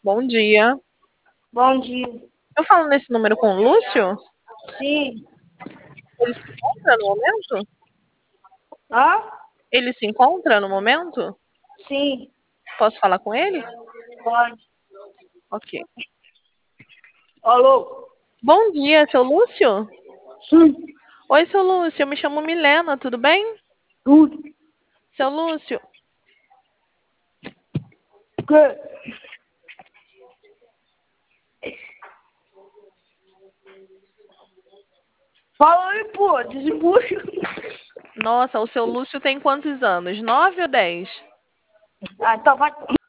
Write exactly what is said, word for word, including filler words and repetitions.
Bom dia. Bom dia. Eu falo nesse número com o Lúcio? Sim. Ele se encontra no momento? Hã? Ele se encontra no momento? Sim, Posso falar com ele? pode. Ok. Alô? Bom dia, seu Lúcio? Sim, Oi, seu Lúcio, eu me chamo Milena, tudo bem? tudo. Seu Lúcio, Que? Fala aí, pô, desembucha. nossa, o seu Lúcio tem quantos anos? Nove ou dez? Ah, então vai.